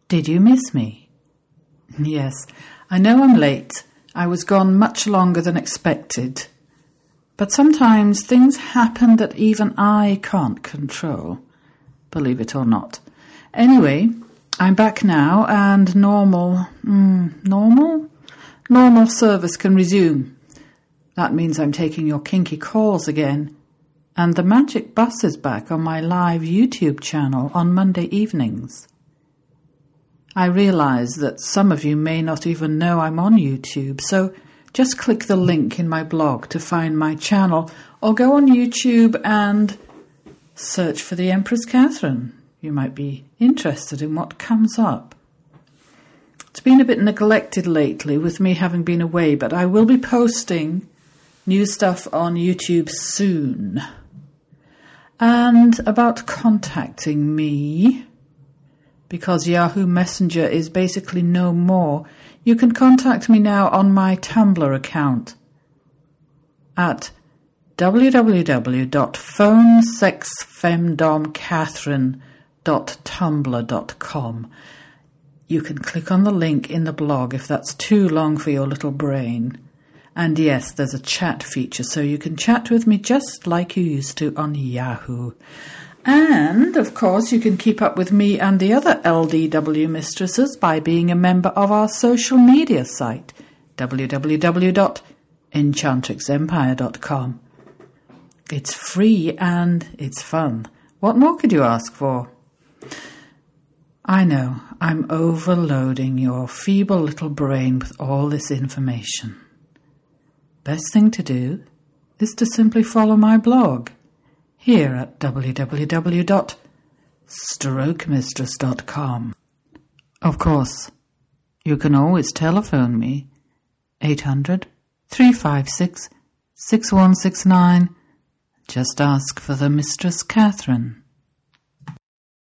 Did you miss me? Yes, I know I'm late. I was gone much longer than expected. But sometimes things happen that even I can't control, believe it or not. Anyway, I'm back now and normal service can resume. That means I'm taking your kinky calls again. And the Magic Bus is back on my live YouTube channel on Monday evenings. I realise that some of you may not even know I'm on YouTube, so just click the link in my blog to find my channel, or go on YouTube and search for the Empress Catherine. You might be interested in what comes up. It's been a bit neglected lately with me having been away, but I will be posting new stuff on YouTube soon. And about contacting me, because Yahoo Messenger is basically no more, you can contact me now on my Tumblr account at www.phonesexfemdomcatherine.tumblr.com. You can click on the link in the blog if that's too long for your little brain. And yes, there's a chat feature, so you can chat with me just like you used to on Yahoo. And, of course, you can keep up with me and the other LDW mistresses by being a member of our social media site, www.enchantrixempire.com. It's free and it's fun. What more could you ask for? I know, I'm overloading your feeble little brain with all this information. Best thing to do is to simply follow my blog here at www.strokemistress.com. Of course, you can always telephone me, 800-356-6169. Just ask for the Mistress Catherine.